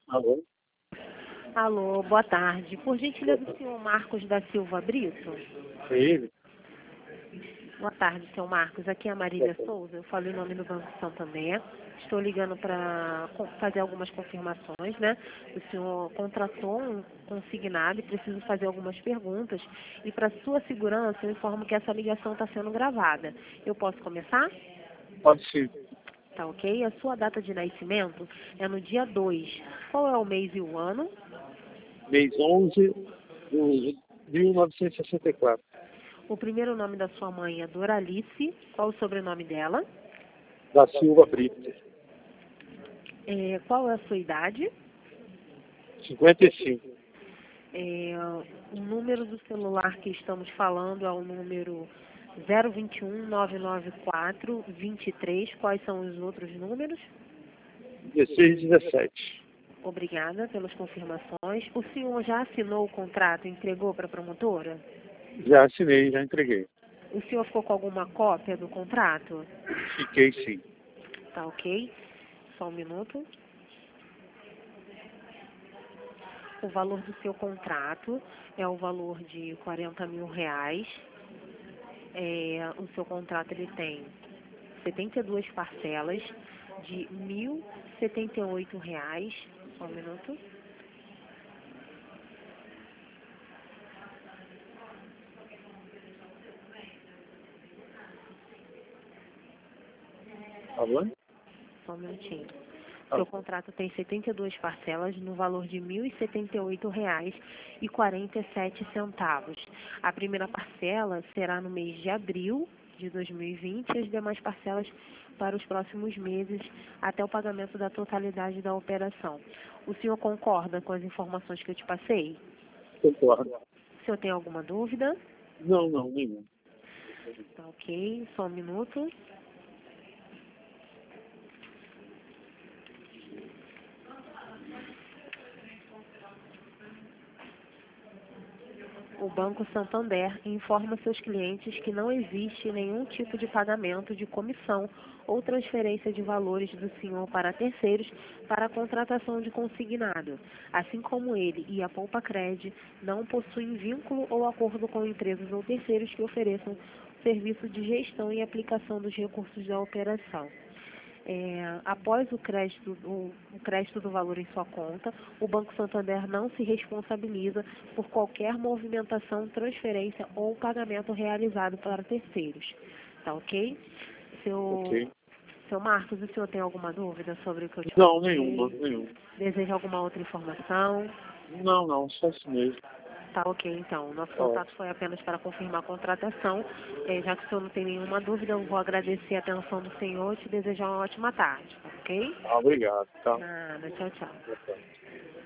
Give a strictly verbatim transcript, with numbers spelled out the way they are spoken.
Alô? Alô, boa tarde. Por gentileza, o senhor Marcos da Silva Brito? É ele? Boa tarde, senhor Marcos. Aqui é a Marília Souza. Eu falei o nome do Banco Santander. Estou ligando para fazer algumas confirmações, né? O senhor contratou um consignado e preciso fazer algumas perguntas. E para sua segurança, eu informo que essa ligação está sendo gravada. Eu posso começar? Pode ser. Tá ok? A sua data de nascimento é no dia dois. Qual é o mês e o ano? Mês onze de mil novecentos e sessenta e quatro. O primeiro nome da sua mãe é Doralice. Qual o sobrenome dela? Da Silva Brito. É, qual é a sua idade? cinquenta e cinco. É, o número do celular que estamos falando é o número zero dois um, nove nove quatro, dois três. Quais são os outros números? dezesseis e dezessete. Obrigada pelas confirmações. O senhor já assinou o contrato e entregou para a promotora? Já assinei, já entreguei. O senhor ficou com alguma cópia do contrato? Fiquei sim. Tá ok. Só um minuto. O valor do seu contrato é o valor de quarenta mil reais. É, o seu contrato ele tem setenta e duas parcelas de mil e setenta e oito reais. Só um minuto. Tá bom? Só um minutinho. Tá. Seu contrato tem setenta e duas parcelas no valor de mil e setenta e oito reais e quarenta e sete centavos. A primeira parcela será no mês de abril de dois mil e vinte e as demais parcelas para os próximos meses até o pagamento da totalidade da operação. O senhor concorda com as informações que eu te passei? Concordo. O senhor tem alguma dúvida? Não, não, nenhum. Tá ok, só um minuto. O Banco Santander informa seus clientes que não existe nenhum tipo de pagamento de comissão ou transferência de valores do senhor para terceiros para a contratação de consignado. Assim como ele e a Poupa Cred não possuem vínculo ou acordo com empresas ou terceiros que ofereçam serviço de gestão e aplicação dos recursos da operação. É, após o crédito, o, o crédito do valor em sua conta, o Banco Santander não se responsabiliza por qualquer movimentação, transferência ou pagamento realizado para terceiros. Tá ok? Seu, Ok. seu Marcos, o senhor tem alguma dúvida sobre o que eu te Não, falei? nenhuma, nenhuma. Deseja alguma outra informação? Não, não, só isso mesmo. Tá ok, então. Nosso Ó, contato foi apenas para confirmar a contratação. Eh, já que o senhor não tem nenhuma dúvida, eu vou agradecer a atenção do senhor e te desejar uma ótima tarde, tá ok? ah, obrigado, tá? Nada, tchau, tchau. Boa tarde.